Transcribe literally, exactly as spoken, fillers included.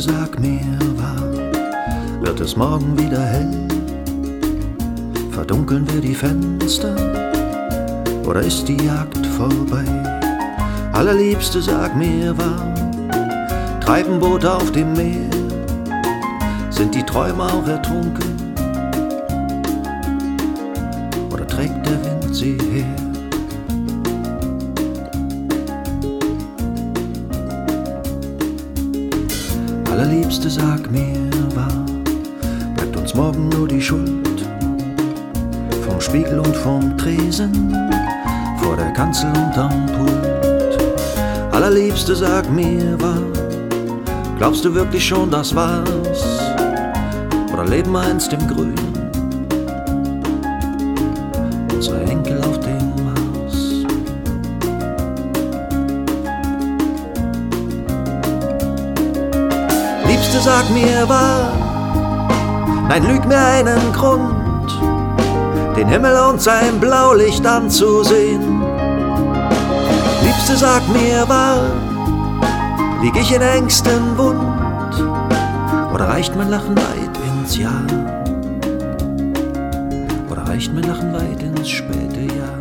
sag mir wahr, wird es morgen wieder hell? Verdunkeln wir die Fenster oder ist die Jagd vorbei? Allerliebste, sag mir wahr, treiben Boote auf dem Meer, sind die Träume auch ertrunken oder trägt der Wind sie her? Allerliebste, sag mir wahr, bleibt uns morgen nur die Schuld vom Spiegel und vom Tresen, vor der Kanzel und am Pult. Allerliebste, sag mir wahr, glaubst du wirklich schon, das war's? Oder leben wir einst im Grün, unsere Enkel auf dem Mars? Liebste, sag mir wahr, nein, lüg mir einen Grund, den Himmel und sein Blaulicht anzusehen. Liebste, sag mir wahr, lieg ich in Ängsten wund oder reicht mein Lachen weit ins Jahr? Oder reicht mein Lachen weit ins späte Jahr?